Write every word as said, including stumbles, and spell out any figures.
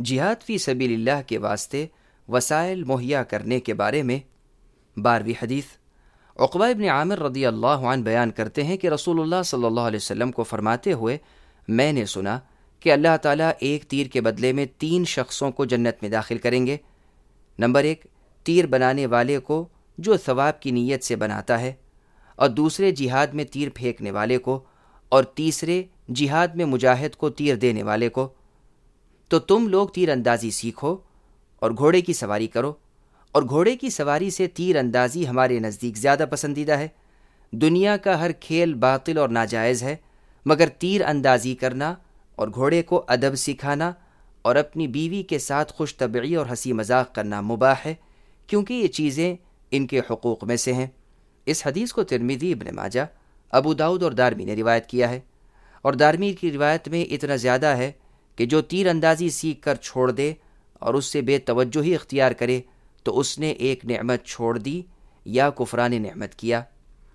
جہاد فی سبیل اللہ کے واسطے وسائل مہیا کرنے کے بارے میں بارہویں حدیث۔ عقبہ ابن عامر رضی اللہ عنہ بیان کرتے ہیں کہ رسول اللہ صلی اللہ علیہ وسلم کو فرماتے ہوئے میں نے سنا کہ اللہ تعالیٰ ایک تیر کے بدلے میں تین شخصوں کو جنت میں داخل کریں گے۔ نمبر ایک، تیر بنانے والے کو جو ثواب کی نیت سے بناتا ہے، اور دوسرے جہاد میں تیر پھینکنے والے کو، اور تیسرے جہاد میں مجاہد کو تیر دینے والے کو۔ تو تم لوگ تیر اندازی سیکھو اور گھوڑے کی سواری کرو، اور گھوڑے کی سواری سے تیر اندازی ہمارے نزدیک زیادہ پسندیدہ ہے۔ دنیا کا ہر کھیل باطل اور ناجائز ہے، مگر تیر اندازی کرنا اور گھوڑے کو ادب سکھانا اور اپنی بیوی کے ساتھ خوش طبعی اور ہنسی مذاق کرنا مباح ہے، کیونکہ یہ چیزیں ان کے حقوق میں سے ہیں۔ اس حدیث کو ترمذی، ابن ماجہ، ابو داؤد اور دارمی نے روایت کیا ہے، اور دارمی کی روایت میں اتنا زیادہ ہے کہ جو تیر اندازی سیکھ کر چھوڑ دے اور اس سے بے توجہی اختیار کرے تو اس نے ایک نعمت چھوڑ دی یا کفران نعمت کیا۔